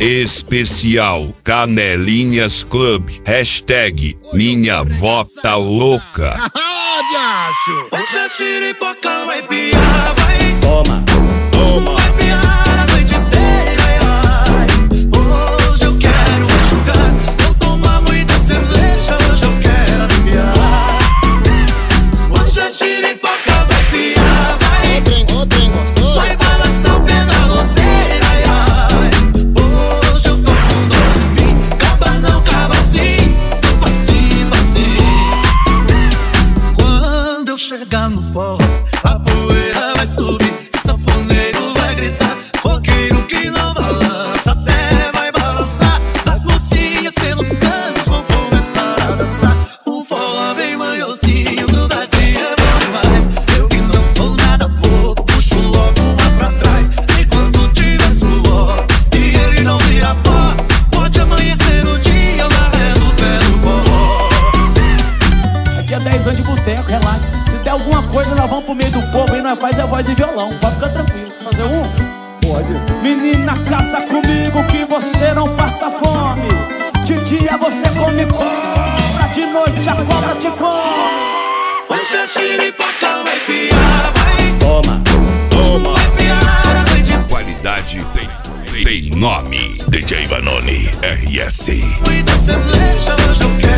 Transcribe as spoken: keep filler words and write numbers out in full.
Especial Canelinhas Club. Hashtag minha vó tá louca. Essa xiripoca vai piar, vai. Toma, toma. Vai piar a noite inteira, ai. Hoje eu quero jogar. Vou tomar muita cerveja, hoje eu quero arrepiar. Essa xiripoca vai piar, vai. O trem, o trem gostoso. Vai balançar o pé na roseira, ai, ai. Hoje eu tô com dor em mim. Caba não, caba sim. Facinho, facinho. Quando eu chegar no forró, a poeira vai subir, sanfoneiro vai gritar, roqueiro que não balança até vai balançar. As mocinhas pelos cantos vão começar a dançar. O forró bem manhosinho, grudadinho é bom demais. Eu que não sou nada bobo, puxo logo uma pra trás. Enquanto tiver suor e ele não vira pó, pode amanhecer o dia na ré do pé do forró. Aqui é dez anos de boteco, relaxa. Se der alguma coisa, nós vamos pro meio do povo e nós faz a voz e violão. Pode ficar tranquilo. Fazer um? Pode. Menina, caça comigo que você não passa fome. De dia você come cobra, de noite a cobra te come. Hoje a xiripoca vai piar, vai. Toma, toma. Vai piar a noite inteira. Qualidade tem, tem nome. D J Vanoni R S. Muita cerveja, hoje eu quero